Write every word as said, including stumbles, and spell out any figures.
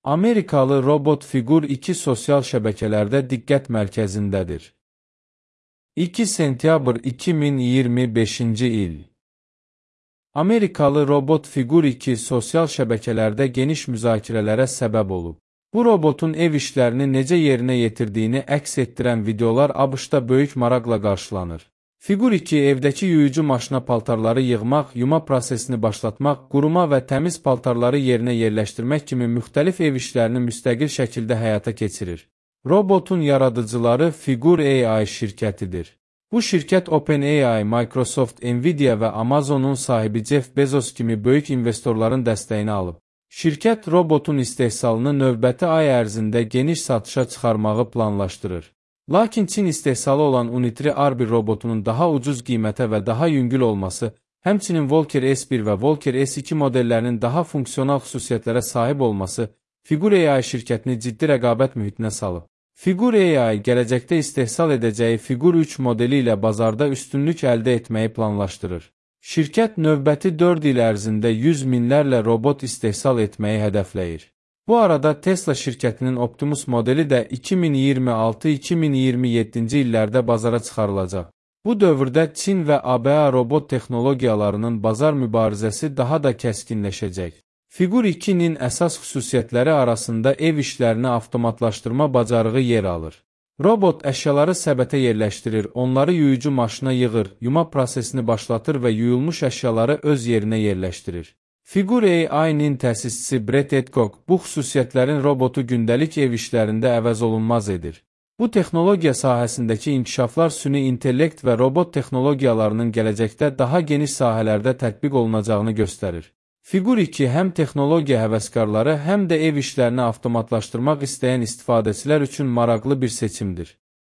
Amerikalı robot Figur iki sosial şəbəkələrdə diqqət mərkəzindədir. iki sentyabr iki min iyirmi beşinci il. Amerikalı robot Figur iki sosial şəbəkələrdə geniş müzakirələrə səbəb olub. Bu robotun ev işlərini necə yerinə yetirdiyini əks etdirən videolar ABŞ-da böyük maraqla qarşılanır. Figur iki evdəki yuyucu maşına paltarları yığmaq, yuma prosesini başlatmaq, quruma və təmiz paltarları yerinə yerləşdirmək kimi müxtəlif ev işlərini müstəqil şəkildə həyata keçirir. Robotun yaradıcıları Figur A I şirkətidir. Bu şirkət OpenAI, Microsoft, Nvidia və Amazonun sahibi Jeff Bezos kimi böyük investorların dəstəyini alıb. Şirkət robotun istehsalını növbəti ay ərzində geniş satışa çıxarmağı planlaşdırır. Lakin Çin istehsalı olan Unitri R bir robotunun daha ucuz qiymətə və daha yüngül olması, həmçinin Volker S bir və Volker S iki modellərinin daha funksional xüsusiyyətlərə sahib olması, Figur A I şirkətini ciddi rəqabət mühitinə salıb. Figur A I gələcəkdə istehsal edəcəyi Figur üç modeli ilə bazarda üstünlük əldə etməyi planlaşdırır. Şirkət növbəti dörd il ərzində yüz minlərlə robot istehsal etməyi hədəfləyir. Bu arada Tesla şirkətinin Optimus modeli də iki min iyirmi altı iki min iyirmi yeddinci illərdə bazara çıxarılacaq. Bu dövrdə Çin və A B A robot texnologiyalarının bazar mübarizəsi daha da kəskinləşəcək. Figur ikinin əsas xüsusiyyətləri arasında ev işlərini avtomatlaşdırma bacarığı yer alır. Robot əşyaları səbətə yerləşdirir, onları yuyucu maşına yığır, yuma prosesini başlatır və yuyulmuş əşyaları öz yerinə yerləşdirir. Figur A I-nin təsisçisi Brett Edcock bu xüsusiyyətlərin robotu gündəlik ev işlərində əvəz olunmaz edir. Bu texnologiya sahəsindəki inkişaflar süni intellekt və robot texnologiyalarının gələcəkdə daha geniş sahələrdə tətbiq olunacağını göstərir. Figur iki həm texnologiya həvəskarları, həm də ev işlərini avtomatlaşdırmaq istəyən istifadəçilər üçün maraqlı bir seçimdir.